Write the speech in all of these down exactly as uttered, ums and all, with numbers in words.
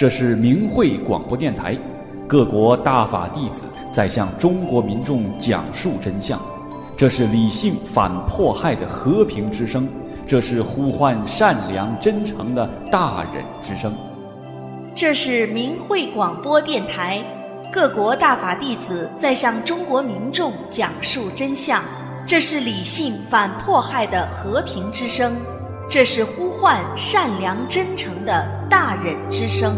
这是明慧广播电台，各国大法弟子在向中国民众讲述真相。这是理性反迫害的和平之声，这是呼唤善良真诚的大忍之声。 这是明慧广播电台，各国大法弟子在向中国民众讲述真相。这是理性反迫害的和平之声，这是呼唤善良真诚的大忍之声。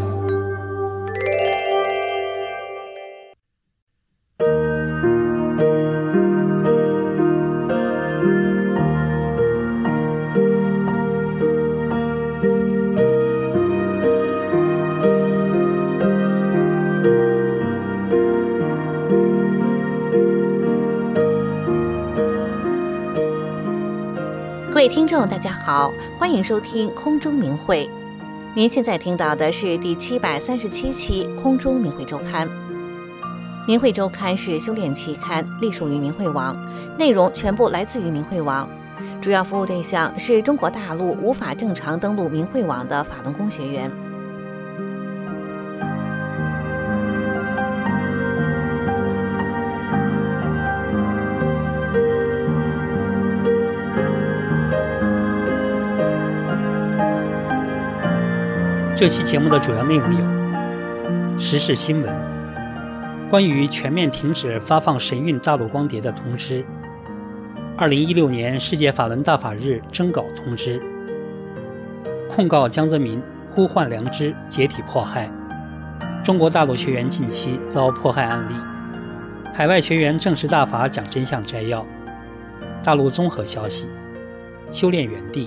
各位听众大家好，欢迎收听空中明慧。您现在听到的是第七百三十七期空中明慧周刊。明慧周刊是修炼期刊，隶属于明慧网，内容全部来自于明慧网，主要服务对象是中国大陆无法正常登录明慧网的法轮功学员。 这期节目的主要内容有：时事新闻，关于全面停止发放神韵大陆光碟的通知；二零一六年世界法轮大法日征稿通知；控告江泽民呼唤良知解体迫害；中国大陆学员近期遭迫害案例；海外学员正式大法讲真相摘要；大陆综合消息；修炼园地。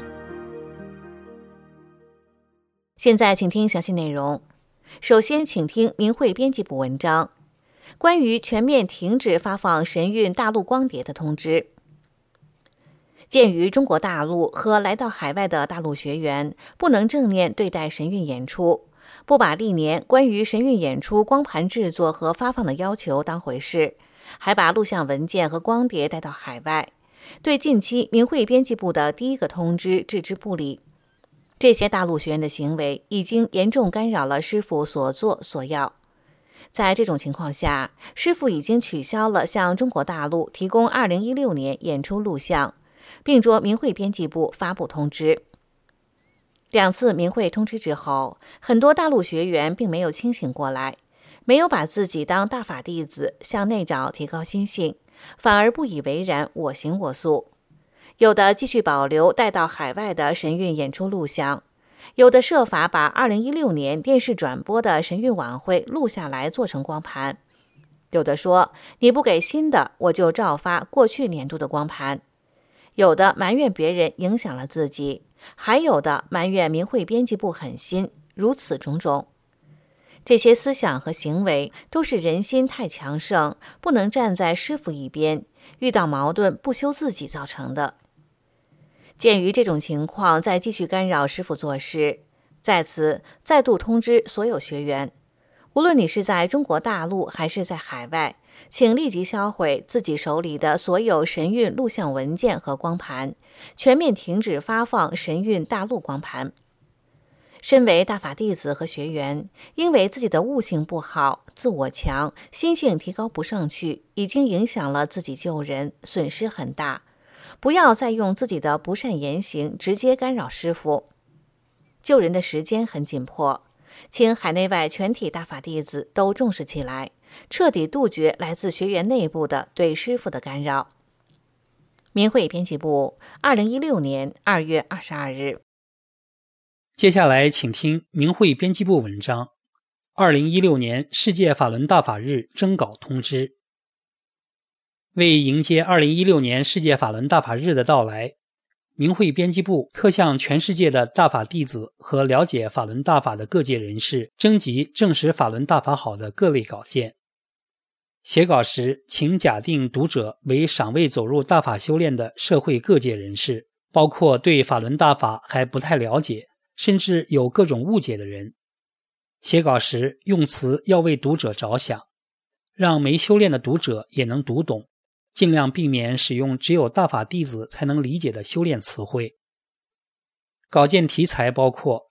现在请听详细内容。首先请听明慧编辑部文章，关于全面停止发放神韵大陆光碟的通知。鉴于中国大陆和来到海外的大陆学员不能正面对待神韵演出，不把历年关于神韵演出光盘制作和发放的要求当回事，还把录像文件和光碟带到海外，对近期明慧编辑部的第一个通知置之不理。这些大陆学员的行为已经严重干扰了师父所作所要。在这种情况下，师父已经取消了向中国大陆提供二零一六年演出录像，并着明慧编辑部发布通知。两次明慧通知之后，很多大陆学员并没有清醒过来，没有把自己当大法弟子向内找提高心性，反而不以为然，我行我素。有的继续保留带到海外的神韵演出录像，有的设法把二零一六年电视转播的神韵晚会录下来做成光盘，有的说你不给新的，我就照发过去年度的光盘，有的埋怨别人影响了自己，还有的埋怨明慧编辑部狠心，如此种种。这些思想和行为都是人心太强盛，不能站在师父一边，遇到矛盾不修自己造成的。鉴于这种情况在继续干扰师父做事，在此再度通知所有学员，无论你是在中国大陆还是在海外，请立即销毁自己手里的所有神韵录像文件和光盘，全面停止发放神韵大陆光盘。身为大法弟子和学员，因为自己的悟性不好，自我强，心性提高不上去，已经影响了自己救人，损失很大。不要再用自己的不善言行直接干扰师父。救人的时间很紧迫，请海内外全体大法弟子都重视起来，彻底杜绝来自学员内部的对师父的干扰。明慧编辑部，二零一六年二月二十二日。 接下来请听明慧编辑部文章：二零一六年世界法轮大法日征稿通知。为迎接二零一六年世界法轮大法日的到来，明慧编辑部特向全世界的大法弟子和了解法轮大法的各界人士征集证实法轮大法好的各类稿件。写稿时，请假定读者为尚未走入大法修炼的社会各界人士，包括对法轮大法还不太了解，甚至有各种误解的人。写稿时用词要为读者着想，让没修炼的读者也能读懂，尽量避免使用只有大法弟子才能理解的修炼词汇。稿件题材包括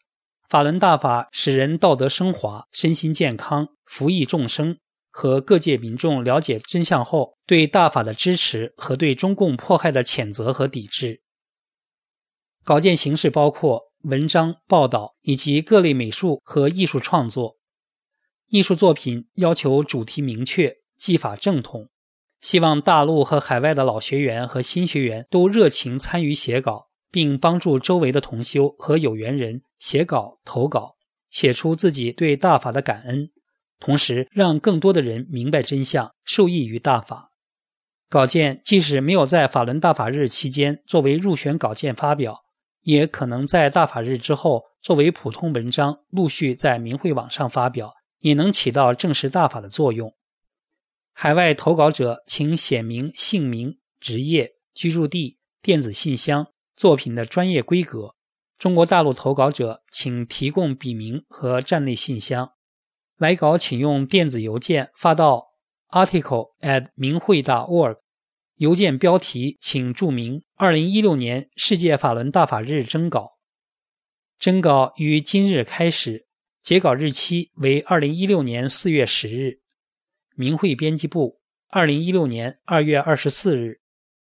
法轮大法使人道德升华，身心健康，福益众生，和各界民众了解真相后，对大法的支持和对中共迫害的谴责和抵制。稿件形式包括文章、报道以及各类美术和艺术创作。艺术作品要求主题明确，技法正统，希望大陆和海外的老学员和新学员都热情参与写稿，并帮助周围的同修和有缘人写稿投稿，写出自己对大法的感恩，同时让更多的人明白真相，受益于大法。稿件即使没有在法轮大法日期间作为入选稿件发表，也可能在大法日之后作为普通文章陆续在明慧网上发表，也能起到证实大法的作用。海外投稿者请写明姓名、职业、居住地、电子信箱、作品的专业规格。中国大陆投稿者请提供笔名和站内信箱。来稿请用电子邮件发到 article at 明慧 .org， 邮件标题请注明二零一六年世界法轮大法日征稿。征稿于今日开始，截稿日期为二零一六年四月十日。明慧编辑部，二零一六年二月二十四日。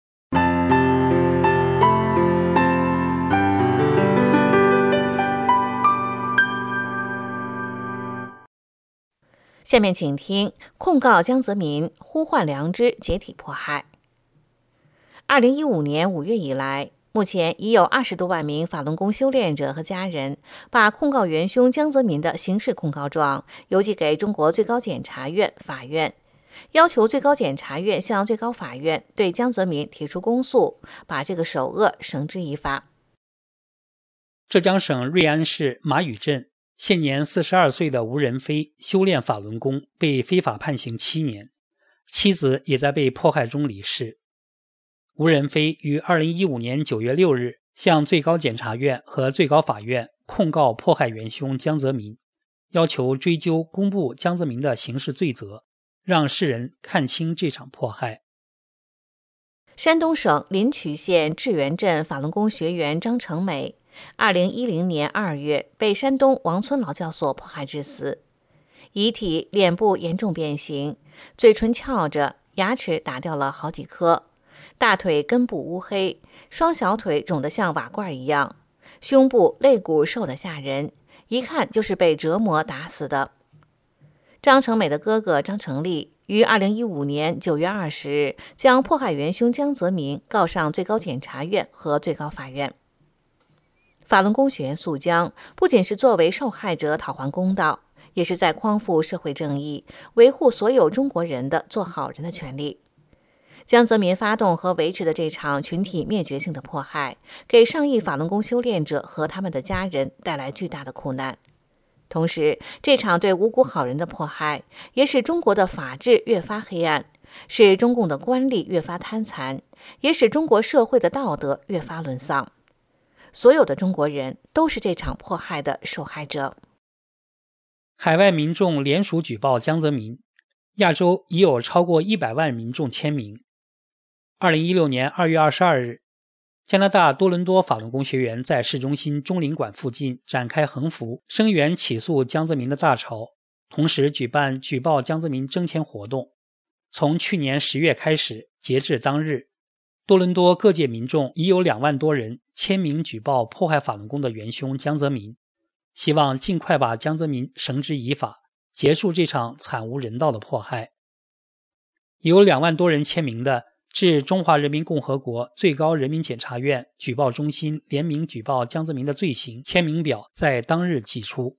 下面请听控告江泽民呼唤良知解体迫害。二零一五年五月以来，目前已有二十多万名法轮功修炼者和家人把控告元凶江泽民的刑事控告状邮寄给中国最高检察院、法院，要求最高检察院向最高法院对江泽民提出公诉，把这个首恶绳之以法。 浙江省瑞安市马屿镇现年四十二岁的吴仁飞修炼法轮功，被非法判刑七年，妻子也在被迫害中离世。吴仁飞于二零一五年九月六日向最高检察院和最高法院控告迫害元凶江泽民，要求追究公布江泽民的刑事罪责，让世人看清这场迫害。 山东省临朐县智源镇法轮功学员张成美二零一零年二月被山东王村劳教所迫害致死，遗体脸部严重变形，嘴唇翘着，牙齿打掉了好几颗，大腿根部乌黑，双小腿肿得像瓦罐一样，胸部肋骨瘦得吓人，一看就是被折磨打死的。张成美的哥哥张成立于二零一五年九月二十日将迫害元凶江泽民告上最高检察院和最高法院。法轮功学员诉江不仅是作为受害者讨还公道，也是在匡扶社会正义，维护所有中国人的做好人的权利。江泽民发动和维持的这场群体灭绝性的迫害，给上亿法轮功修炼者和他们的家人带来巨大的苦难。同时，这场对无辜好人的迫害，也使中国的法治越发黑暗，使中共的官吏越发贪残，也使中国社会的道德越发沦丧。所有的中国人都是这场迫害的受害者。 海外民众联署举报江泽民，亚洲已有超过一百万民众签名。二零一六年二月二十二日，加拿大多伦多法轮功学员在市中心中领馆附近展开横幅，声援起诉江泽民的大潮，同时举办举报江泽民征签活动。从去年十月开始，截至当日，多伦多各界民众已有两万多人签名举报迫害法轮功的元凶江泽民，希望尽快把江泽民绳之以法，结束这场惨无人道的迫害。有两万多人签名的致中华人民共和国最高人民检察院举报中心联名举报江泽民的罪行签名表在当日寄出。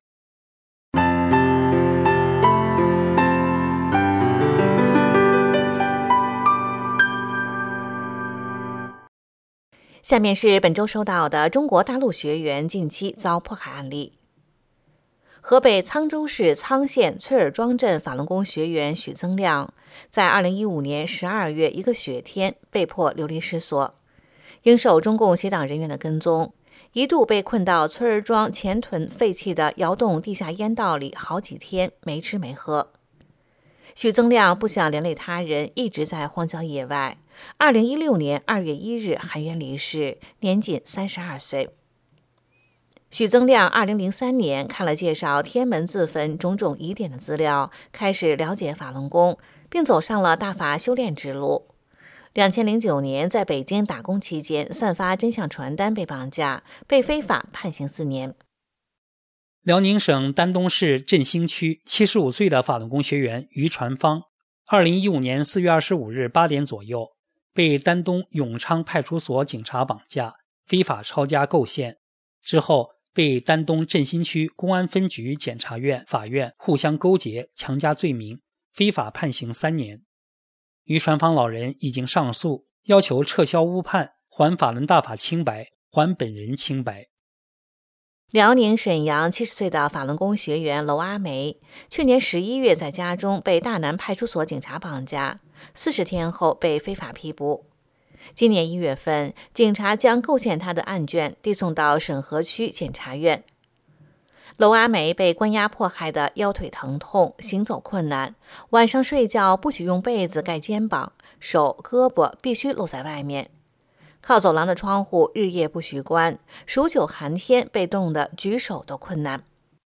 下面是本周收到的中国大陆学员近期遭迫害案例。河北沧州市沧县崔尔庄镇法轮功学员许增亮，在二零一五年十二月一个雪天被迫流离失所，应受中共协党人员的跟踪，一度被困到崔尔庄前屯废弃的窑洞地下烟道里好几天，没吃没喝。许增亮不想连累他人，一直在荒郊野外。二零一六年二月一日含冤离世，年仅三十二岁。 许增亮二零零三年看了介绍天门自焚种种疑点的资料，开始了解法轮功，并走上了大法修炼之路。两千零九年在北京打工期间，散发真相传单被绑架，被非法判刑四年。 辽宁省丹东市振兴区七十五岁的法轮功学员于传芳，二零一五年四月二十五日八点左右，被丹东永昌派出所警察绑架，非法抄家构陷，之后被丹东振兴区公安分局、检察院、法院互相勾结，强加罪名，非法判刑三年。于传芳老人已经上诉，要求撤销误判，还法轮大法清白，还本人清白。 辽宁沈阳七十岁的法轮功学员娄阿梅，去年十一月在家中被大南派出所警察绑架，四十天后被非法批捕。今年一月份，警察将构陷他的案卷递送到沈河区检察院。娄阿梅被关押迫害的腰腿疼痛，行走困难，晚上睡觉不许用被子盖肩膀，手胳膊必须露在外面，靠走廊的窗户日夜不许关，数九寒天被冻得举手都困难。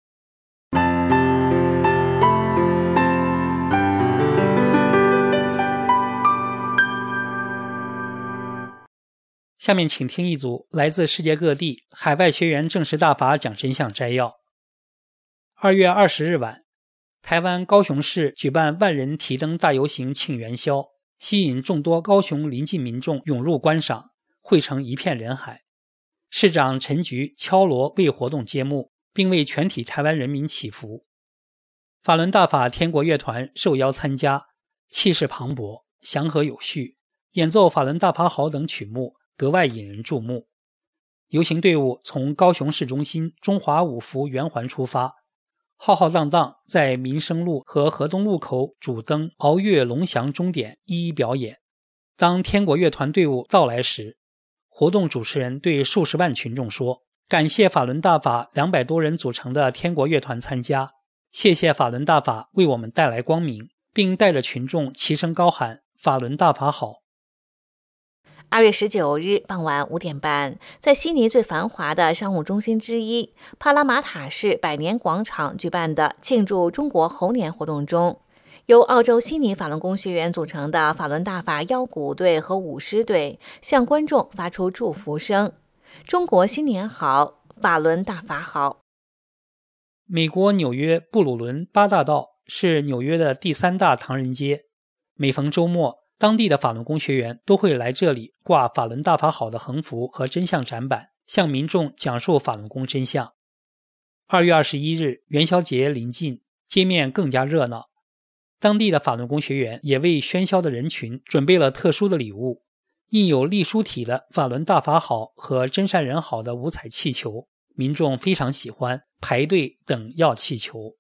下面请听一组来自世界各地海外学员证实大法讲真相摘要。二月二十日晚，台湾高雄市举办万人提灯大游行庆元宵，吸引众多高雄邻近民众涌入观赏，汇成一片人海。市长陈菊敲锣为活动揭幕，并为全体台湾人民祈福。法轮大法天国乐团受邀参加，气势磅礴，祥和有序，演奏法轮大法好等曲目，格外引人注目。游行队伍从高雄市中心中华五福圆环出发，浩浩荡荡在民生路和河东路口主灯鳌月龙翔钟点一一表演。当天国乐团队伍到来时，活动主持人对数十万群众说：感谢法轮大法两百多人组成的天国乐团参加，谢谢法轮大法为我们带来光明，并带着群众齐声高喊法轮大法好。 二月十九日傍晚五点半，在悉尼最繁华的商务中心之一帕拉马塔市百年广场举办的庆祝中国猴年活动中，由澳洲悉尼法轮功学员组成的法轮大法腰鼓队和舞狮队向观众发出祝福声：中国新年好，法轮大法好。 美国纽约布鲁伦八大道是纽约的第三大唐人街，每逢周末，当地的法轮功学员都会来这里挂法轮大法好的横幅和真相展板，向民众讲述法轮功真相。二月二十一日，元宵节临近，街面更加热闹。当地的法轮功学员也为喧嚣的人群准备了特殊的礼物，印有隶书体的法轮大法好和真善人好的五彩气球，民众非常喜欢，排队等要气球。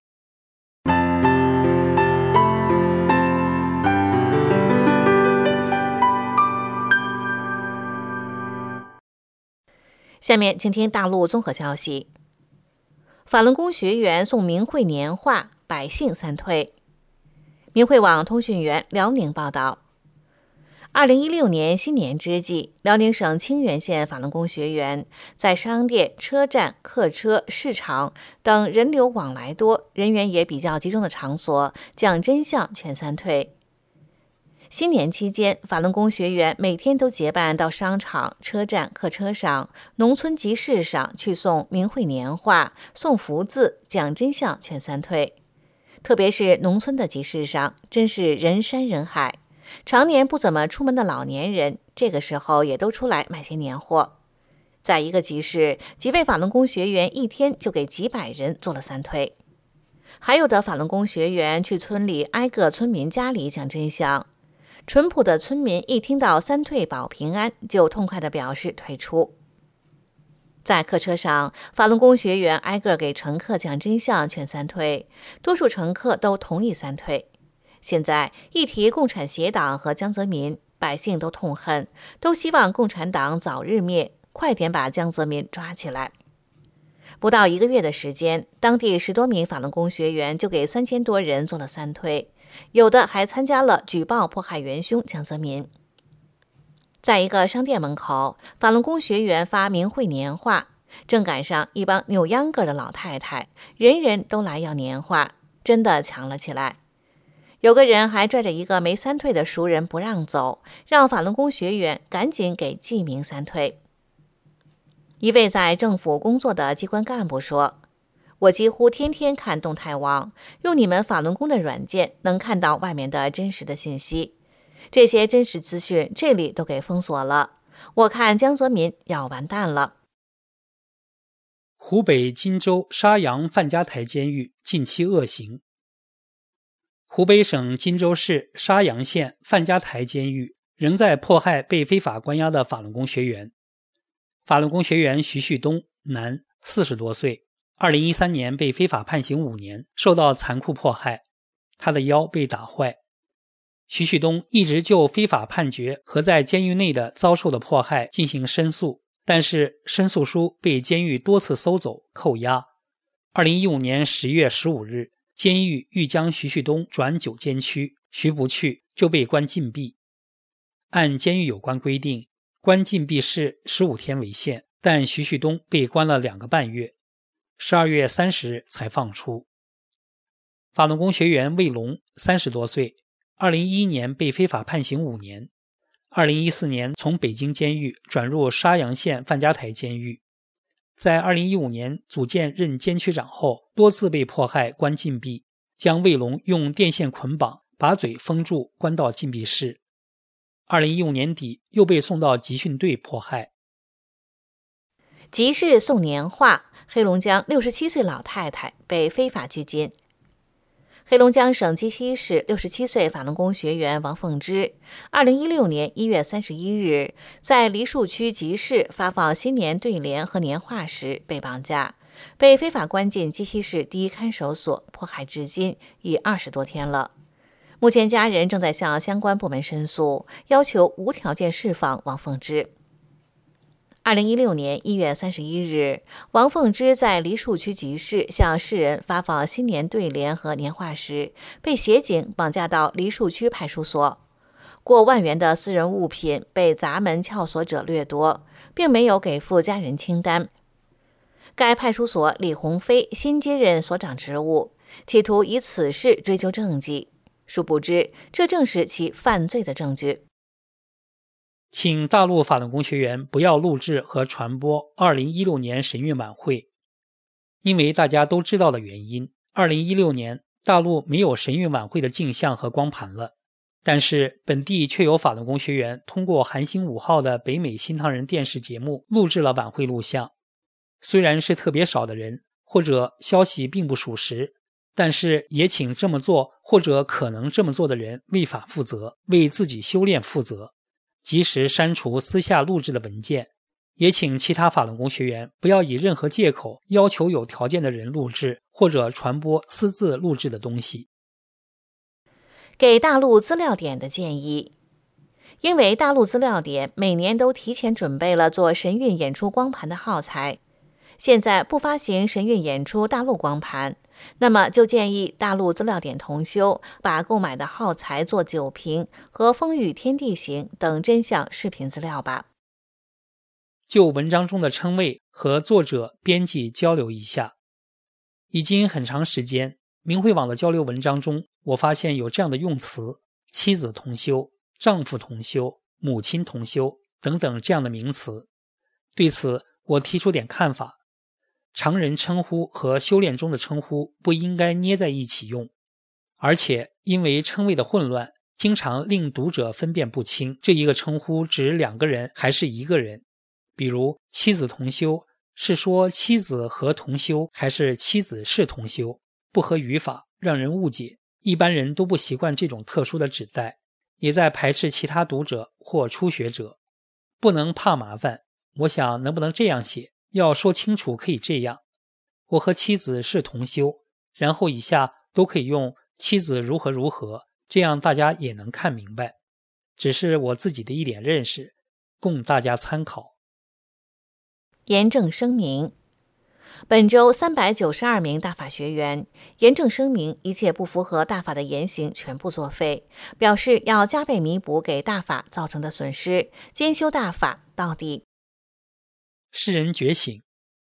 下面请听大陆综合消息。法轮功学员送明慧年画，百姓三退。明慧网通讯员辽宁报道，二零一六年新年之际，辽宁省清源县法轮功学员在商店、车站、客车、市场等人流往来多、人员也比较集中的场所讲真相劝三退。新年期间，法轮功学员每天都结伴到商场、车站、客车上、农村集市上去送明慧年画、送福字、讲真相劝三退。特别是农村的集市上，真是人山人海，常年不怎么出门的老年人，这个时候也都出来买些年货。在一个集市，几位法轮功学员一天就给几百人做了三退。还有的法轮功学员去村里挨个村民家里讲真相。淳朴的村民一听到三退保平安，就痛快地表示退出。在客车上，法轮功学员挨个给乘客讲真相劝三退，多数乘客都同意三退。现在一提共产协党和江泽民，百姓都痛恨，都希望共产党早日灭，快点把江泽民抓起来。不到一个月的时间，当地十多名法轮功学员就给三千多人做了三退，有的还参加了举报迫害元凶江泽民。在一个商店门口，法轮功学员发明慧年画， 正赶上一帮扭秧歌的老太太，人人都来要年画，真的抢了起来。有个人还拽着一个没三退的熟人不让走，让法轮功学员赶紧给记名三退。一位在政府工作的机关干部说，我几乎天天看动态网，用你们法轮功的软件能看到外面的真实的信息，这些真实资讯这里都给封锁了，我看江泽民要完蛋了。 湖北荆州沙洋范家台监狱近期恶行。湖北省荆州市沙洋县范家台监狱仍在迫害被非法关押的法轮功学员。法轮功学员徐旭东，男，四十多岁，二零一三年被非法判刑五年，受到残酷迫害，他的腰被打坏。徐旭东一直就非法判决和在监狱内的遭受的迫害进行申诉，但是申诉书被监狱多次搜走扣押。二零一五年十月十五日，监狱欲将徐旭东转九监区，徐不去就被关禁闭。按监狱有关规定，关禁闭室十五天为限，但徐旭东被关了两个半月，十二月三十日才放出。法轮功学员魏龙，三十多岁，二零一一年被非法判刑五年，二零一四年从北京监狱转入沙洋县范家台监狱。在二零一五年组建任监区长后，多次被迫害关禁闭，将魏龙用电线捆绑，把嘴封住，关到禁闭室。二零一五年底又被送到集训队迫害。 集市送年画，黑龙江六十七岁老太太被非法拘禁。黑龙江省鸡西市六十七岁法轮功学员王凤芝，二零一六年一月三十一日在梨树区集市发放新年对联和年画时被绑架，被非法关进鸡西市第一看守所，迫害至今已二十多天了。目前家人正在向相关部门申诉，要求无条件释放王凤芝。二零一六年一月三十一日，王凤芝在梨树区集市向市人发放新年对联和年画时，被协警绑架到梨树区派出所。过万元的私人物品被砸门撬锁者掠夺，并没有给付家人清单。该派出所李鸿飞新接任所长职务，企图以此事追究政绩，殊不知这正是其犯罪的证据。 请大陆法轮功学员不要录制和传播二零一六年神韵晚会。因为大家都知道的原因，二零一六年大陆没有神韵晚会的镜像和光盘了，但是本地却有法轮功学员通过韩星五号的北美新唐人电视节目录制了晚会录像。虽然是特别少的人，或者消息并不属实，但是也请这么做或者可能这么做的人为法负责，为自己修炼负责，及时删除私下录制的文件。也请其他法轮功学员不要以任何借口要求有条件的人录制或者传播私自录制的东西。 给大陆资料点的建议。因为大陆资料点每年都提前准备了做神韵演出光盘的耗材，现在不发行神韵演出大陆光盘，那么就建议大陆资料点同修把购买的耗材做酒瓶和风雨天地行等真相视频资料吧。 就文章中的称谓和作者编辑交流一下。已经很长时间，明慧网的交流文章中，我发现有这样的用词：妻子同修、丈夫同修、母亲同修等等这样的名词。对此我提出点看法。常人称呼和修炼中的称呼不应该捏在一起用，而且因为称谓的混乱，经常令读者分辨不清这一个称呼指两个人还是一个人。比如妻子同修，是说妻子和同修还是妻子是同修，不合语法，让人误解。一般人都不习惯这种特殊的指代，也在排斥其他读者或初学者。不能怕麻烦，我想能不能这样写，要说清楚可以这样：我和妻子是同修，然后以下都可以用妻子如何如何，这样大家也能看明白。只是我自己的一点认识，供大家参考。 严正声明：本周三百九十二名大法学员严正声明，一切不符合大法的言行全部作废，表示要加倍弥补给大法造成的损失，兼修大法到底。 世人觉醒，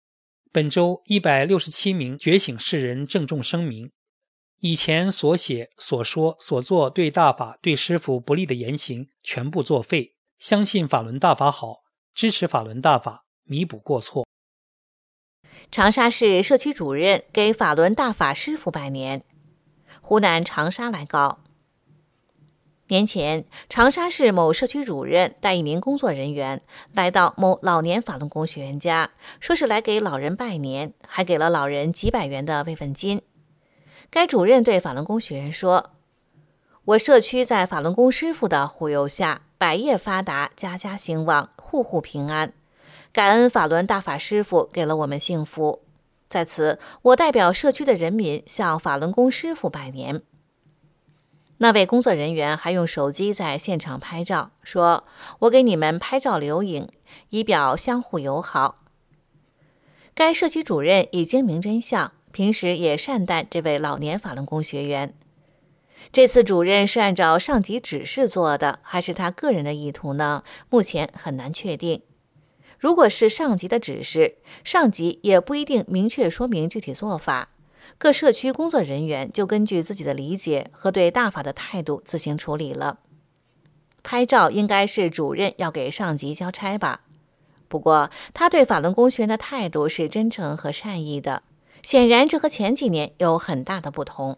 本周一百六十七名觉醒世人郑重声明，以前所写、所说、所做对大法、对师父不利的言行全部作废，相信法轮大法好，支持法轮大法，弥补过错。 长沙市社区主任给法轮大法师父拜年。湖南长沙来稿。年前，长沙市某社区主任带一名工作人员来到某老年法轮功学员家，说是来给老人拜年，还给了老人几百元的慰问金。该主任对法轮功学员说：“我社区在法轮功师傅的护佑下，百业发达，家家兴旺，户户平安。感恩法轮大法师傅给了我们幸福。在此，我代表社区的人民向法轮功师傅拜年。”那位工作人员还用手机在现场拍照，说：“我给你们拍照留影，以表相互友好。”该社区主任已经明真相，平时也善待这位老年法轮功学员。这次主任是按照上级指示做的，还是他个人的意图呢？目前很难确定。如果是上级的指示，上级也不一定明确说明具体做法。各社区工作人员就根据自己的理解和对大法的态度自行处理了。拍照应该是主任要给上级交差吧。不过，他对法轮功学员的态度是真诚和善意的，显然这和前几年有很大的不同。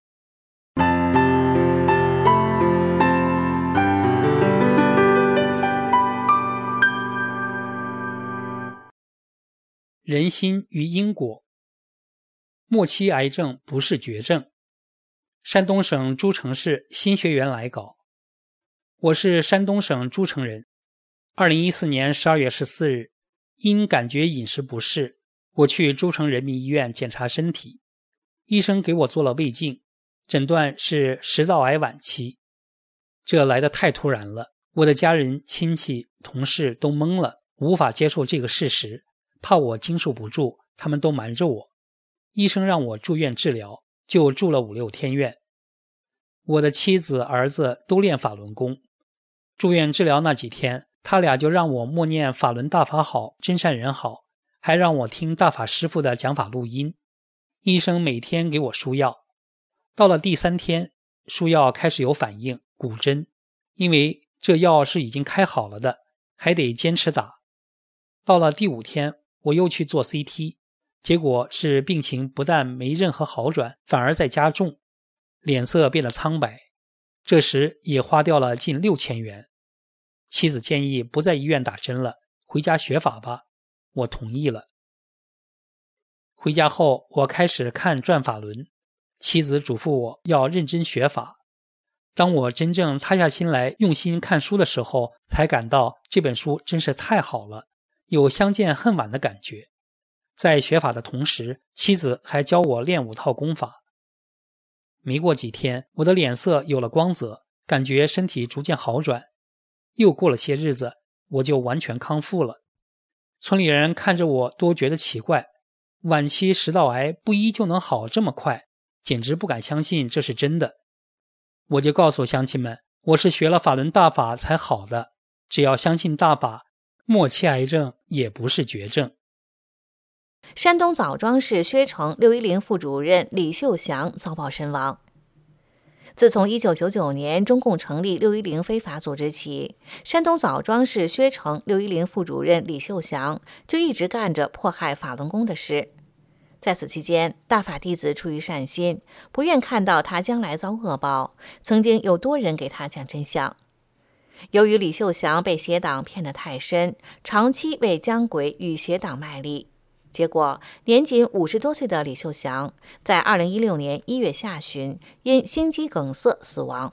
人心与因果。末期癌症不是绝症。山东省诸城市新学员来稿。我是山东省诸城人。二零一四年十二月十四日，因感觉饮食不适，我去诸城人民医院检查身体。医生给我做了胃镜，诊断是食道癌晚期。这来得太突然了，我的家人、亲戚、同事都懵了，无法接受这个事实，怕我经受不住，他们都瞒着我。医生让我住院治疗，就住了五六天院。我的妻子、儿子都练法轮功。住院治疗那几天，他俩就让我默念法轮大法好，真善人好，还让我听大法师父的讲法录音。医生每天给我输药。到了第三天，输药开始有反应，骨针，因为这药是已经开好了的，还得坚持打。到了第五天，我又去做 C T， 结果是病情不但没任何好转，反而在加重，脸色变得苍白。这时也花掉了近六千元。妻子建议不在医院打针了，回家学法吧，我同意了。回家后，我开始看转法轮，妻子嘱咐我要认真学法。当我真正塌下心来用心看书的时候，才感到这本书真是太好了，有相见恨晚的感觉。在学法的同时，妻子还教我练五套功法。没过几天，我的脸色有了光泽，感觉身体逐渐好转。又过了些日子，我就完全康复了。村里人看着我都觉得奇怪，晚期食道癌不医就能好这么快，简直不敢相信这是真的。我就告诉乡亲们，我是学了法轮大法才好的，只要相信大法，末期癌症也不是绝症。 山东枣庄市薛城六一零副主任李秀祥遭曝身亡。自从一九九九年中共成立六一零非法组织起，山东枣庄市薛城六一零副主任李秀祥就一直干着迫害法轮功的事。在此期间，大法弟子出于善心，不愿看到他将来遭恶报，曾经有多人给他讲真相。由于李秀祥被邪党骗得太深，长期为江鬼与邪党卖力，结果年仅五十多岁的李秀祥在二零一六年一月下旬因心肌梗塞死亡。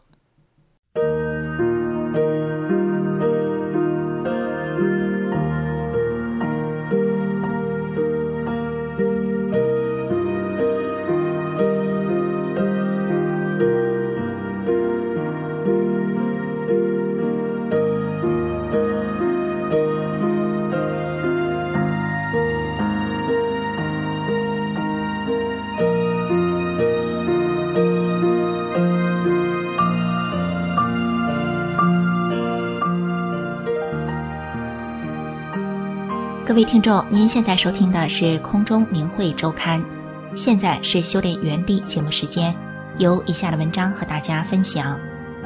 位听众，您现在收听的是空中明慧周刊，现在是修炼原地节目时间，由以下的文章和大家分享。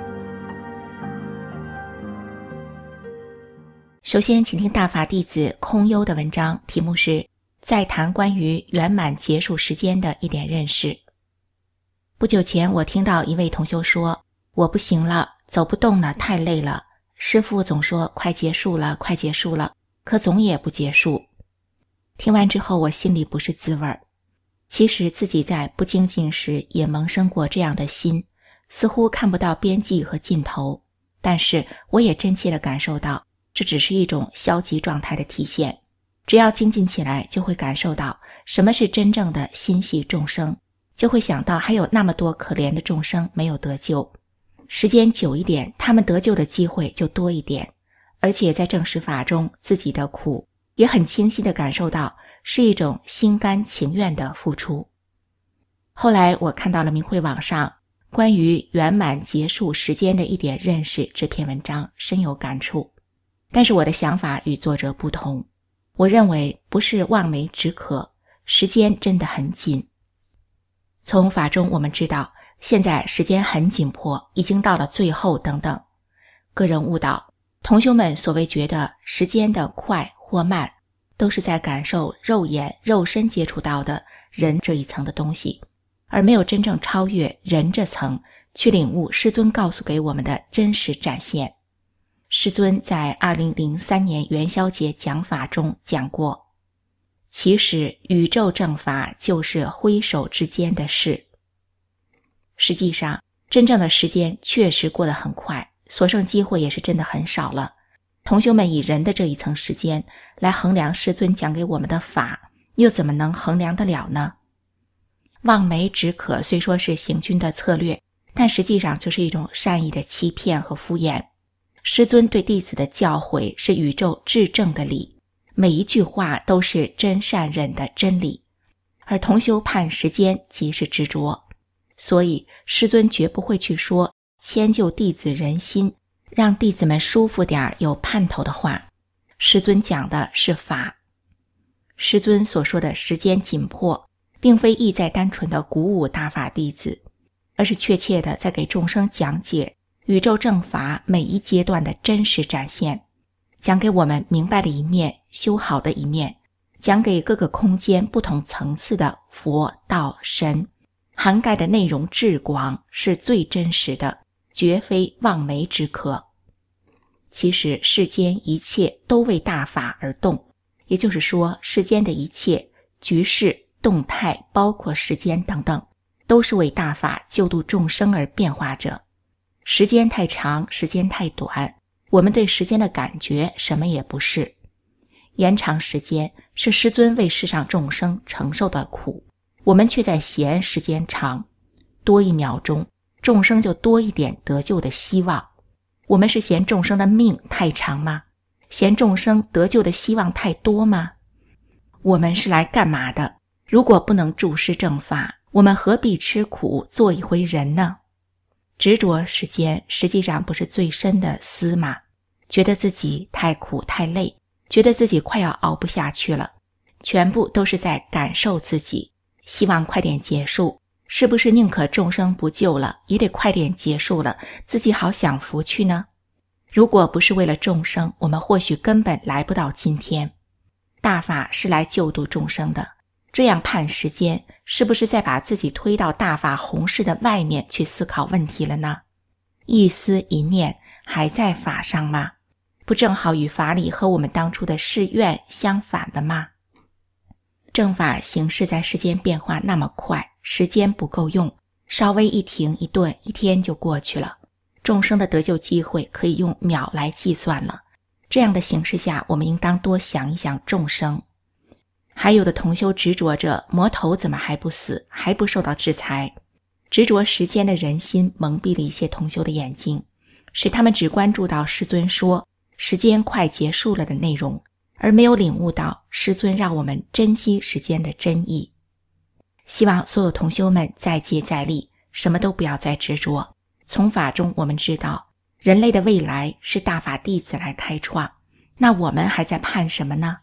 首先请听大法弟子空优的文章，题目是再谈关于圆满结束时间的一点认识。不久前我听到一位同修说，我不行了，走不动了，太累了，师父总说快结束了快结束了，可总也不结束。听完之后我心里不是滋味。其实自己在不精进时也萌生过这样的心，似乎看不到边际和尽头，但是我也真切地感受到这只是一种消极状态的体现。只要精进起来，就会感受到什么是真正的心系众生，就会想到还有那么多可怜的众生没有得救。时间久一点，他们得救的机会就多一点。而且在正实法中，自己的苦也很清晰地感受到是一种心甘情愿的付出。后来我看到了明慧网上关于圆满结束时间的一点认识这篇文章，深有感触。但是我的想法与作者不同，我认为不是望梅止渴，时间真的很紧。从法中我们知道，现在时间很紧迫，已经到了最后等等。个人悟道，同修们所谓觉得时间的快或慢，都是在感受肉眼肉身接触到的人这一层的东西，而没有真正超越人这层，去领悟师尊告诉给我们的真实展现。师尊在二零零三年元宵节讲法中讲过，其实宇宙正法就是挥手之间的事。实际上真正的时间确实过得很快，所剩机会也是真的很少了。同修们以人的这一层时间来衡量师尊讲给我们的法，又怎么能衡量得了呢？望梅止渴虽说是行军的策略，但实际上就是一种善意的欺骗和敷衍。师尊对弟子的教诲是宇宙至正的理，每一句话都是真善忍的真理，而同修盼时间即是执着，所以师尊绝不会去说迁就弟子人心，让弟子们舒服点有盼头的话。师尊讲的是法。师尊所说的时间紧迫，并非意在单纯的鼓舞大法弟子，而是确切的在给众生讲解宇宙正法每一阶段的真实展现，讲给我们明白的一面，修好的一面，讲给各个空间不同层次的佛道神，涵盖的内容至广，是最真实的，绝非望梅止渴。其实世间一切都为大法而动，也就是说世间的一切局势动态，包括时间等等，都是为大法救度众生而变化着。时间太长，时间太短，我们对时间的感觉什么也不是。延长时间是师尊为世上众生承受的苦，我们却在嫌时间长，多一秒钟众生就多一点得救的希望。我们是嫌众生的命太长吗？嫌众生得救的希望太多吗？我们是来干嘛的？如果不能注师正法，我们何必吃苦做一回人呢？执着时间实际上不是最深的思吗？觉得自己太苦太累，觉得自己快要熬不下去了，全部都是在感受自己，希望快点结束，是不是宁可众生不救了，也得快点结束了，自己好享福去呢？如果不是为了众生，我们或许根本来不到今天。大法是来救度众生的，这样盼时间，是不是在把自己推到大法弘誓的外面去思考问题了呢？一思一念还在法上吗？不正好与法理和我们当初的誓愿相反了吗？正法行事在世间变化那么快，时间不够用，稍微一停一顿，一天就过去了。众生的得救机会可以用秒来计算了。这样的形势下，我们应当多想一想众生。还有的同修执着着魔头怎么还不死，还不受到制裁，执着时间的人心蒙蔽了一些同修的眼睛，使他们只关注到师尊说时间快结束了的内容，而没有领悟到师尊让我们珍惜时间的真意。希望所有同修们再接再厉，什么都不要再执着。从法中我们知道，人类的未来是大法弟子来开创，那我们还在盼什么呢？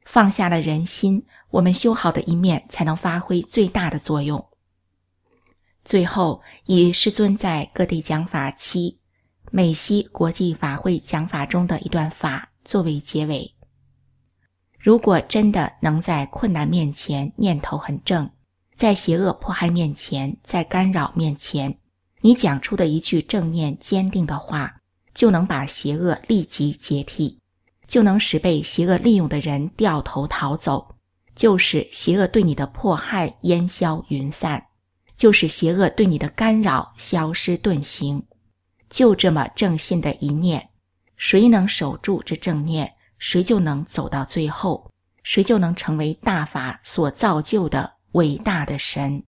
放下了人心，我们修好的一面才能发挥最大的作用。最后，以师尊在各地讲法期美西国际法会讲法中的一段法作为结尾。如果真的能在困难面前念头很正，在邪恶迫害面前，在干扰面前，你讲出的一句正念坚定的话，就能把邪恶立即解体，就能使被邪恶利用的人掉头逃走，就使邪恶对你的迫害烟消云散，就使邪恶对你的干扰消失遁形。就这么正信的一念，谁能守住这正念，谁就能走到最后，谁就能成为大法所造就的伟大的神。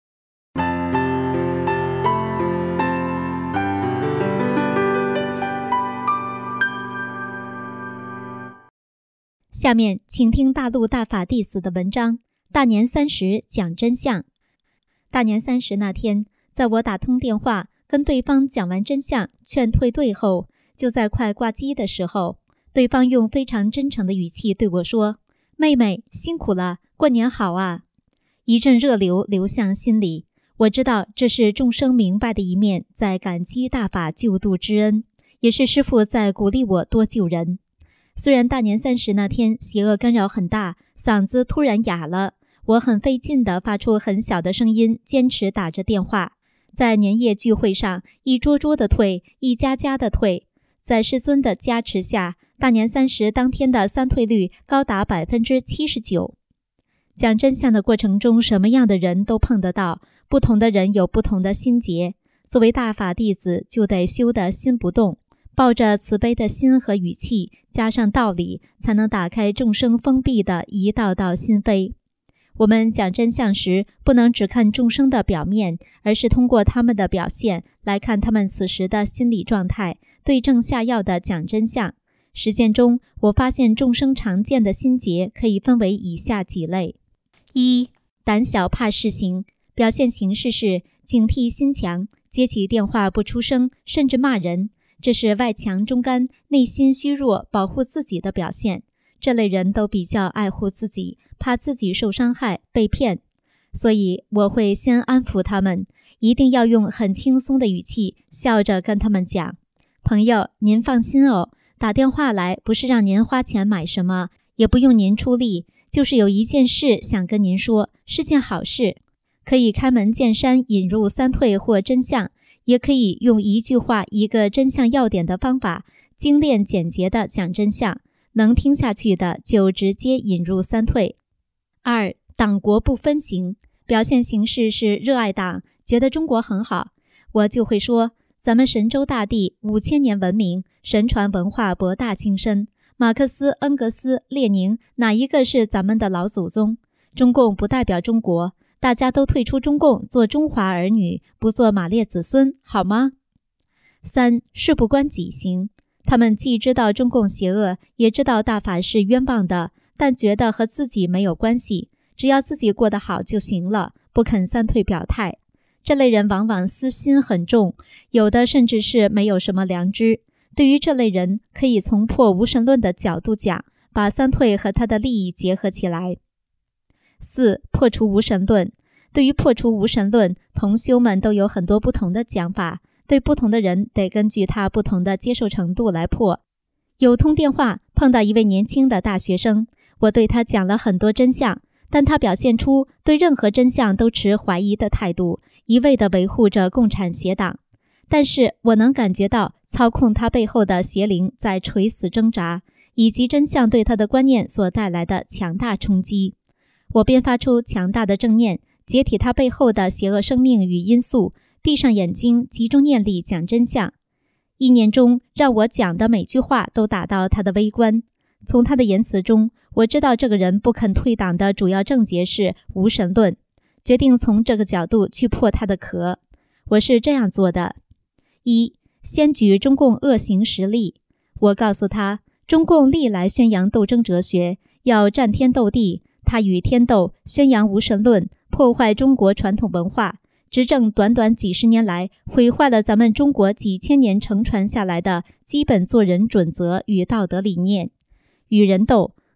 下面请听大陆大法弟子的文章，大年三十讲真相。大年三十那天，在我打通电话跟对方讲完真相劝退队后，就在快挂机的时候，对方用非常真诚的语气对我说：妹妹辛苦了，过年好啊。一阵热流流向心里，我知道这是众生明白的一面，在感激大法救度之恩，也是师父在鼓励我多救人。虽然大年三十那天邪恶干扰很大，嗓子突然哑了，我很费劲地发出很小的声音，坚持打着电话。在年夜聚会上，一桌桌的退，一家家的退。在师尊的加持下，大年三十当天的三退率高达 百分之七十九。 讲真相的过程中，什么样的人都碰得到，不同的人有不同的心结。作为大法弟子，就得修得心不动，抱着慈悲的心和语气，加上道理，才能打开众生封闭的一道道心扉。我们讲真相时，不能只看众生的表面，而是通过他们的表现来看他们此时的心理状态，对症下药的讲真相。实践中，我发现众生常见的心结可以分为以下几类：一、胆小怕事型，表现形式是警惕心强，接起电话不出声，甚至骂人，这是外强中干，内心虚弱，保护自己的表现。这类人都比较爱护自己，怕自己受伤害、被骗，所以我会先安抚他们，一定要用很轻松的语气，笑着跟他们讲：朋友，您放心哦，打电话来不是让您花钱买什么，也不用您出力，就是有一件事想跟您说，是件好事，可以开门见山引入三退或真相，也可以用一句话一个真相要点的方法，精炼简洁的讲真相，能听下去的就直接引入三退。二、党国不分型，表现形式是热爱党，觉得中国很好，我就会说：咱们神州大地五千年文明，神传文化博大精深，马克思、恩格斯、列宁哪一个是咱们的老祖宗？中共不代表中国，大家都退出中共，做中华儿女，不做马列子孙，好吗？三、事不关己型，他们既知道中共邪恶，也知道大法是冤枉的，但觉得和自己没有关系，只要自己过得好就行了，不肯三退表态。这类人往往私心很重，有的甚至是没有什么良知。对于这类人，可以从破无神论的角度讲，把三退和他的利益结合起来。四、破除无神论。对于破除无神论，同修们都有很多不同的讲法，对不同的人得根据他不同的接受程度来破。有通电话碰到一位年轻的大学生，我对他讲了很多真相，但他表现出对任何真相都持怀疑的态度，一味地维护着共产邪党。但是我能感觉到操控他背后的邪灵在垂死挣扎，以及真相对他的观念所带来的强大冲击。我便发出强大的正念，解体他背后的邪恶生命与因素，闭上眼睛，集中念力讲真相。意念中让我讲的每句话都打到他的微观。从他的言辞中，我知道这个人不肯退党的主要症结是无神论，决定从这个角度去破他的壳。我是这样做的：一、先举中共恶行实例。我告诉他，中共历来宣扬斗争哲学，要战天斗地，他与天斗，宣扬无神论，破坏中国传统文化。执政短短几十年来，毁坏了咱们中国几千年承传下来的基本做人准则与道德理念。与人斗，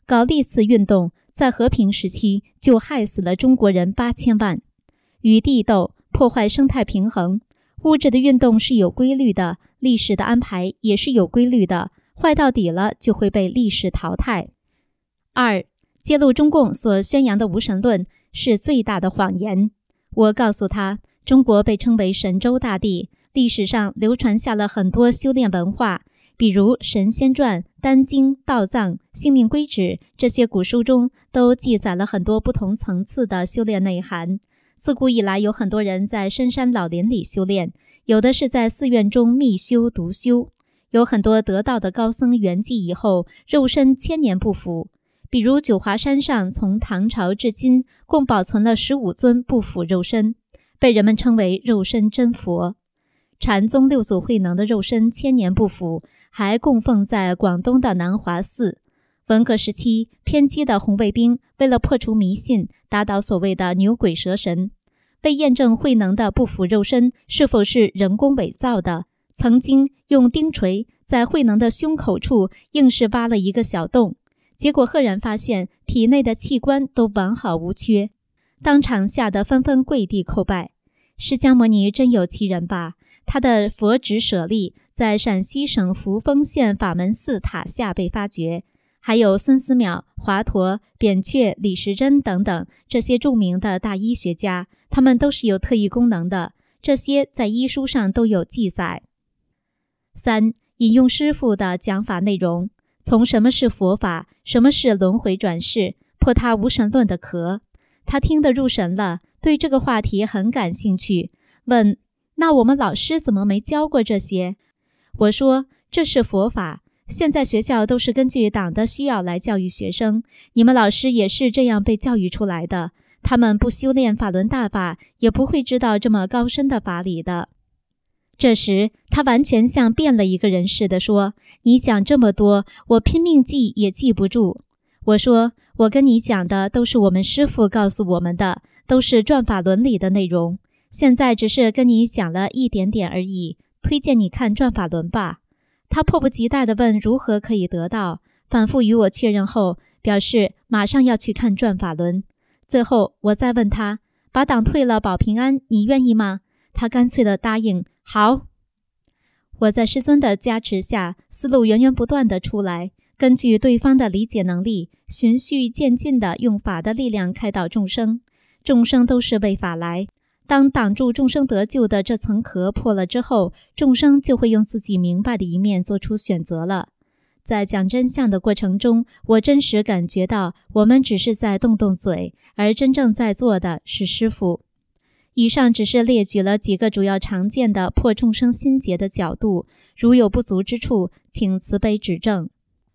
搞历次运动在和平时期就害死了中国人八千万。与地斗，破坏生态平衡。物质的运动是有规律的，历史的安排也是有规律的，坏到底了就会被历史淘汰。二，揭露中共所宣扬的无神论是最大的谎言。我告诉他，中国被称为神州大地，历史上流传下了很多修炼文化，比如《神仙传》、《丹经》、《道藏》、《性命归旨》，这些古书中都记载了很多不同层次的修炼内涵。自古以来，有很多人在深山老林里修炼，有的是在寺院中密修独修，有很多得道的高僧圆寂以后，肉身千年不腐。比如九华山上，从唐朝至今共保存了十五尊不腐肉身，被人们称为肉身真佛。禅宗六祖慧能的肉身千年不腐，还供奉在广东的南华寺。文革时期，偏激的红卫兵为了破除迷信，打倒所谓的牛鬼蛇神。为验证慧能的不腐肉身是否是人工伪造的，曾经用钉锤在慧能的胸口处硬是挖了一个小洞，结果赫然发现体内的器官都完好无缺，当场吓得纷纷跪地叩拜。释迦牟尼真有其人吧，他的佛指舍利在陕西省扶风县法门寺塔下被发掘，还有孙思邈、华佗、扁鹊、李时珍等等这些著名的大医学家，他们都是有特异功能的，这些在医书上都有记载。三、引用师父的讲法内容，从什么是佛法，什么是轮回转世，破他无神论的壳。他听得入神了，对这个话题很感兴趣，问：那我们老师怎么没教过这些？我说：这是佛法，现在学校都是根据党的需要来教育学生，你们老师也是这样被教育出来的，他们不修炼法轮大法，也不会知道这么高深的法理的。这时他完全像变了一个人似的说：你讲这么多，我拼命记也记不住。我说：我跟你讲的都是我们师父告诉我们的，都是转法轮里的内容，现在只是跟你讲了一点点而已，推荐你看转法轮吧。他迫不及待地问如何可以得到，反复与我确认后，表示马上要去看转法轮。最后我再问他，把党退了保平安，你愿意吗？他干脆地答应，好。我在师尊的加持下，思路源源不断地出来，根据对方的理解能力，循序渐进地用法的力量开导众生。众生都是为法来，当挡住众生得救的这层壳破了之后，众生就会用自己明白的一面做出选择了。在讲真相的过程中，我真实感觉到我们只是在动动嘴，而真正在做的是师父。以上只是列举了几个主要常见的破众生心结的角度，如有不足之处，请慈悲指正。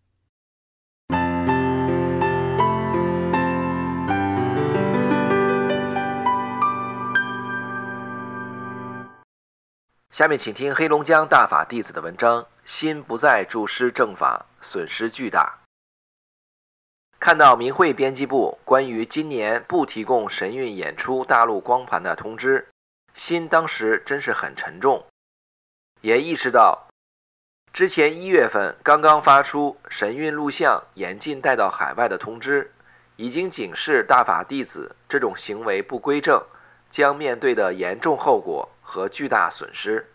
下面请听黑龙江大法弟子的文章：心不再注师正法，损失巨大。看到明慧编辑部关于今年不提供神韵演出大陆光盘的通知，心当时真是很沉重，也意识到之前一月份刚刚发出神韵录像严禁带到海外的通知，已经警示大法弟子这种行为不规正将面对的严重后果和巨大损失。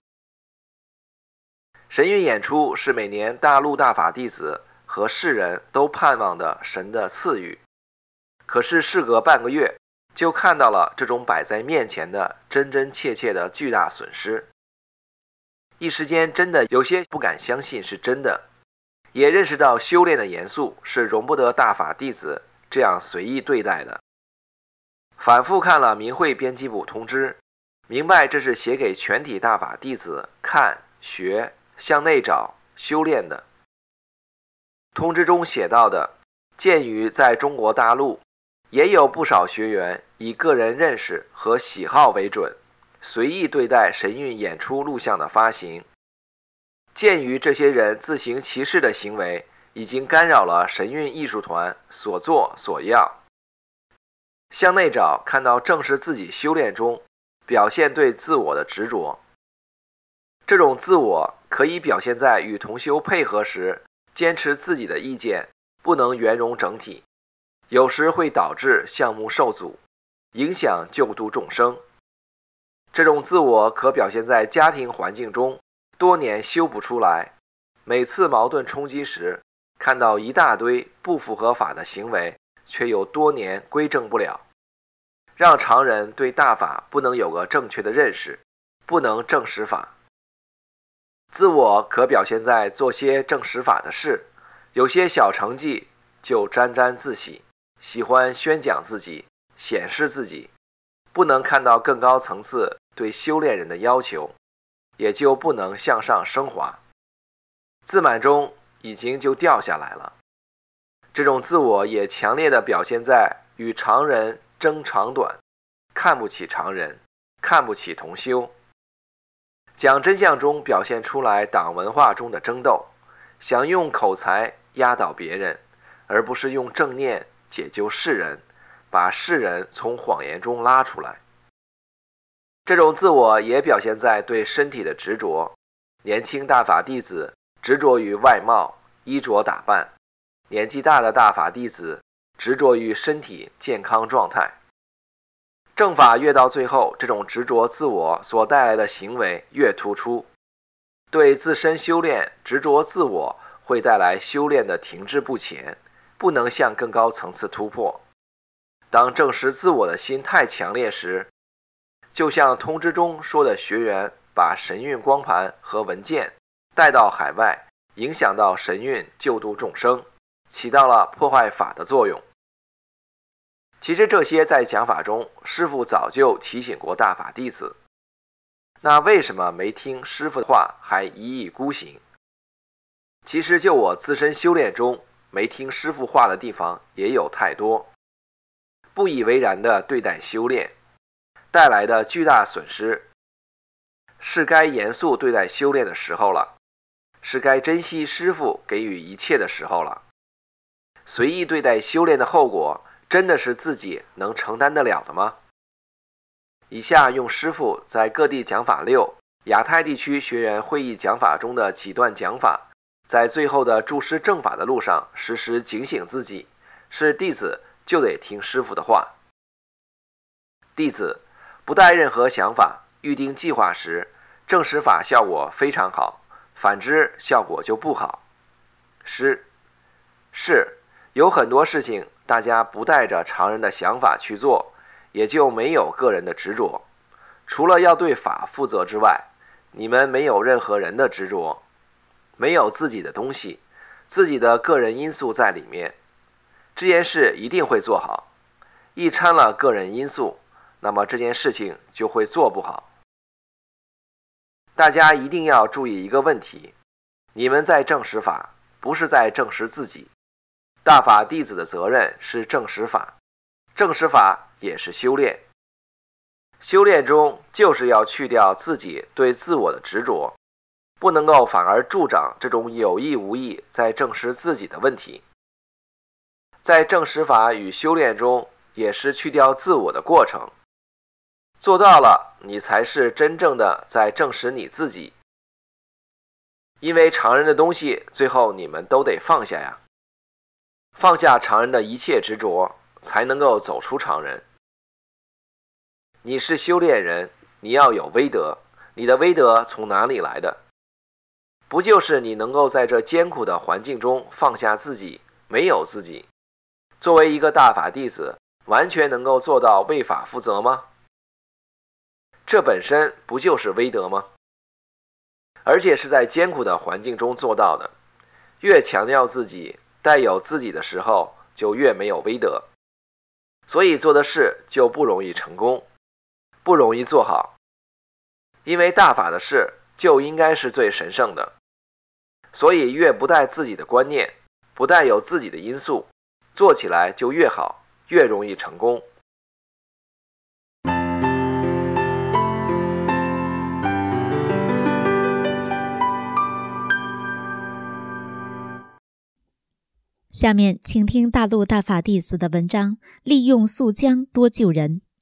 神韵演出是每年大陆大法弟子和世人都盼望的神的赐予，可是事隔半个月，就看到了这种摆在面前的真真切切的巨大损失。一时间真的有些不敢相信是真的，也认识到修炼的严肃是容不得大法弟子这样随意对待的。反复看了明慧编辑部通知，明白这是写给全体大法弟子看、学、向内找、修炼的。通知中写到的，鉴于在中国大陆也有不少学员以个人认识和喜好为准，随意对待神韵演出录像的发行，鉴于这些人自行其事的行为已经干扰了神韵艺术团所作所要，向内找看到正是自己修炼中表现对自我的执着，这种自我可以表现在与同修配合时坚持自己的意见， 不能圆融整体，有时会导致项目受阻，影响救度众生。这种自我可表现在家庭环境中，多年修不出来，每次矛盾冲击时，看到一大堆不符合法的行为，却又多年归正不了，让常人对大法不能有个正确的认识，不能证实法。自我可表现在做些证实法的事，有些小成绩就沾沾自喜，喜欢宣讲自己，显示自己，不能看到更高层次对修炼人的要求，也就不能向上升华，自满中已经就掉下来了。这种自我也强烈地表现在与常人争长短，看不起常人，看不起同修。讲真相中表现出来党文化中的争斗，想用口才压倒别人，而不是用正念解救世人，把世人从谎言中拉出来。这种自我也表现在对身体的执着，年轻大法弟子执着于外貌、衣着打扮，年纪大的大法弟子执着于身体健康状态。正法越到最后，这种执着自我所带来的行为越突出，对自身修炼执着自我会带来修炼的停滞不前，不能向更高层次突破。当证实自我的心太强烈时，就像通知中说的，学员把神韵光盘和文件带到海外，影响到神韵救度众生，起到了破坏法的作用。其实这些在讲法中，师父早就提醒过大法弟子，那为什么没听师父的话还一意孤行？其实就我自身修炼中，没听师父话的地方也有太多，不以为然的对待修炼带来的巨大损失，是该严肃对待修炼的时候了，是该珍惜师父给予一切的时候了。随意对待修炼的后果，真的是自己能承担得了的吗？以下用师父在各地讲法六亚太地区学员会议讲法中的几段讲法，在最后的注师正法的路上时时警醒自己，是弟子就得听师父的话。弟子不带任何想法，预定计划时，证实法效果非常好，反之效果就不好。是是有很多事情大家不带着常人的想法去做，也就没有个人的执着。除了要对法负责之外，你们没有任何人的执着，没有自己的东西，自己的个人因素在里面。这件事一定会做好，一掺了个人因素，那么这件事情就会做不好。大家一定要注意一个问题，你们在证实法，不是在证实自己。大法弟子的责任是证实法，证实法也是修炼。修炼中就是要去掉自己对自我的执着，不能够反而助长这种有意无意在证实自己的问题。在证实法与修炼中，也是去掉自我的过程。做到了，你才是真正的在证实你自己。因为常人的东西，最后你们都得放下呀。放下常人的一切执着，才能够走出常人。你是修炼人，你要有威德，你的威德从哪里来的？不就是你能够在这艰苦的环境中放下自己，没有自己，作为一个大法弟子，完全能够做到为法负责吗？这本身不就是威德吗？而且是在艰苦的环境中做到的。越强调自己，带有自己的时候，就越没有威德，所以做的事就不容易成功，不容易做好。因为大法的事就应该是最神圣的，所以越不带自己的观念，不带有自己的因素，做起来就越好，越容易成功。 下面请听大陆大法弟子的文章，利用素浆多救人。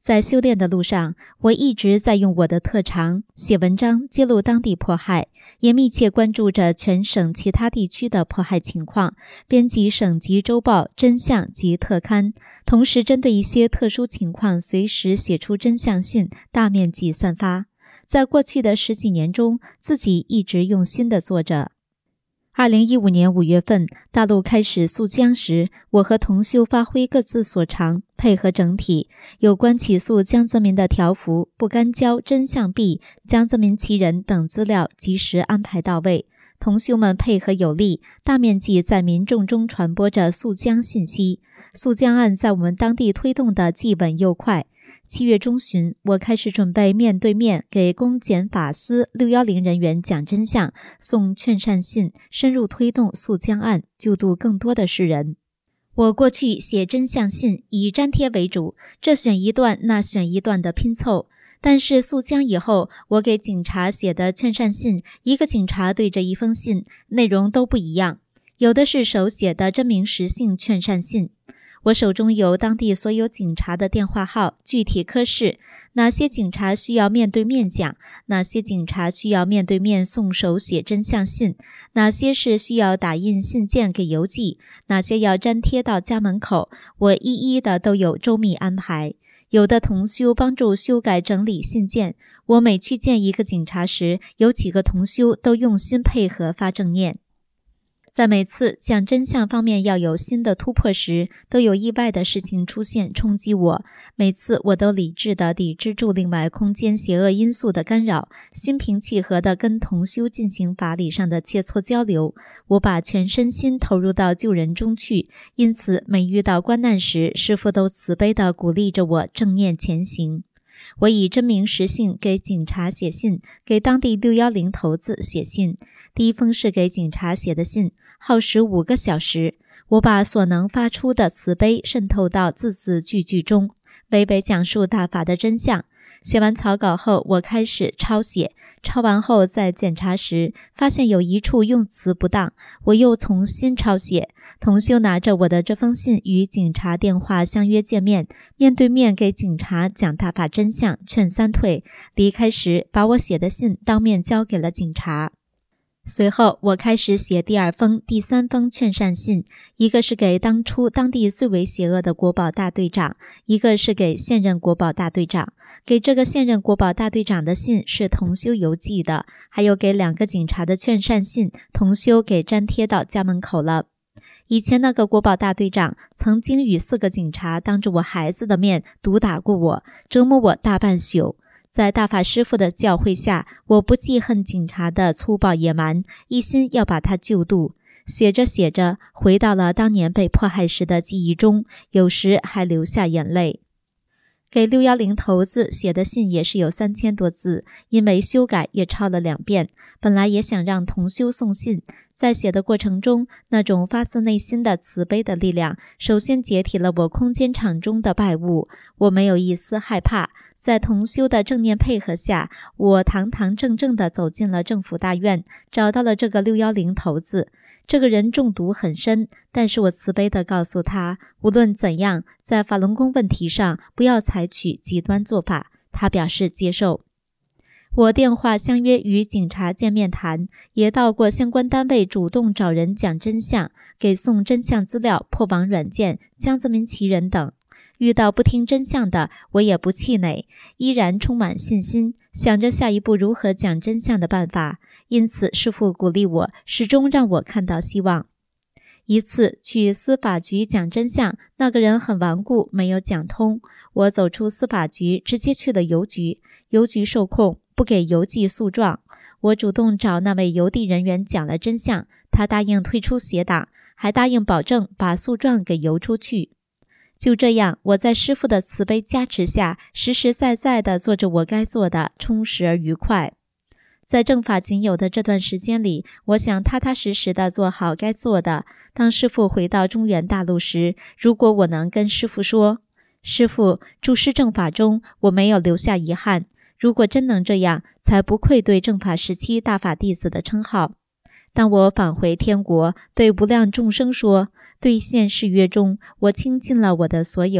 在修炼的路上，我一直在用我的特长写文章，揭露当地迫害，也密切关注着全省其他地区的迫害情况，编辑省级周报、真相及特刊，同时针对一些特殊情况随时写出真相信，大面积散发。在过去的十几年中，自己一直用心地做着。二零一五年五月份，大陆开始肃江时，我和同修发挥各自所长，配合整体，有关起诉江泽民的条幅、不干胶、真相币、江泽民其人等资料及时安排到位。同修们配合有力，大面积在民众中传播着肃江信息。肃江案在我们当地推动的既稳又快。七月中旬，我开始准备面对面给公检法司六一零人员讲真相，送劝善信，深入推动肃江案，救度更多的世人。我过去写真相信以粘贴为主，这选一段那选一段的拼凑。但是肃江以后，我给警察写的劝善信，一个警察对着一封信，内容都不一样，有的是手写的真名实姓劝善信。我手中有当地所有警察的电话号，具体科室，哪些警察需要面对面讲，哪些警察需要面对面送手写真相信，哪些是需要打印信件给邮寄，哪些要粘贴到家门口，我一一的都有周密安排。有的同修帮助修改整理信件，我每去见一个警察时，有几个同修都用心配合发正念。在每次讲真相方面要有新的突破时，都有意外的事情出现冲击我，每次我都理智地抵制住另外空间邪恶因素的干扰，心平气和地跟同修进行法理上的切磋交流。我把全身心投入到救人中去，因此每遇到关难时，师父都慈悲地鼓励着我正念前行。我以真名实姓给警察写信，给当地六一零头子写信。第一封是给警察写的信，耗时五个小时。我把所能发出的慈悲渗透到字字句句中，娓娓讲述大法的真相。写完草稿后，我开始抄写，抄完后在检查时发现有一处用词不当，我又重新抄写。同修拿着我的这封信与警察电话相约见面，面对面给警察讲大法真相，劝三退。离开时把我写的信当面交给了警察。随后我开始写第二封、第三封劝善信，一个是给当初当地最为邪恶的国保大队长，一个是给现任国保大队长。给这个现任国保大队长的信是同修邮寄的，还有给两个警察的劝善信，同修给粘贴到家门口了。以前那个国保大队长曾经与四个警察当着我孩子的面毒打过我，折磨我大半宿。在大法师父的教诲下，我不记恨警察的粗暴野蛮，一心要把他救度。写着写着，回到了当年被迫害时的记忆中，有时还流下眼泪。给六一零头子写的信也是有三千多字，因为修改也抄了两遍。本来也想让同修送信，在写的过程中，那种发自内心的慈悲的力量，首先解体了我空间场中的败物。我没有一丝害怕，在同修的正念配合下，我堂堂正正地走进了政府大院，找到了这个六一零头子。这个人中毒很深，但是我慈悲地告诉他，无论怎样，在法轮功问题上不要采取极端做法。他表示接受。我电话相约与警察见面谈，也到过相关单位主动找人讲真相，给送真相资料、破网软件、江泽民其人等。遇到不听真相的，我也不气馁，依然充满信心，想着下一步如何讲真相的办法。因此师父鼓励我，始终让我看到希望。一次去司法局讲真相，那个人很顽固，没有讲通。我走出司法局，直接去了邮局。邮局受控，不给邮寄诉状。我主动找那位邮递人员讲了真相，他答应退出协党，还答应保证把诉状给邮出去。就这样，我在师父的慈悲加持下，实实在在地做着我该做的，充实而愉快。在正法仅有的这段时间里，我想踏踏实实地做好该做的。当师父回到中原大陆时，如果我能跟师父说，师父，诸师正法中我没有留下遗憾，如果真能这样，才不愧对正法时期大法弟子的称号。当我返回天国，对无量众生说，兑现誓约中，我倾尽了我的所有，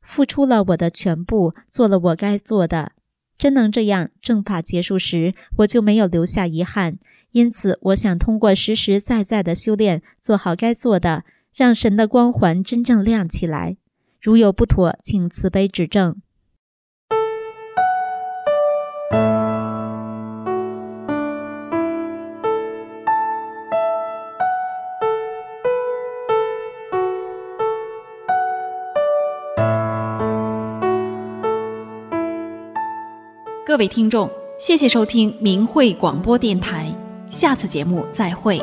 付出了我的全部，做了我该做的。真能这样，正法结束时，我就没有留下遗憾。因此，我想通过实实在在的修炼，做好该做的，让神的光环真正亮起来。如有不妥，请慈悲指正。 各位听众，谢谢收听明慧广播电台，下次节目再会。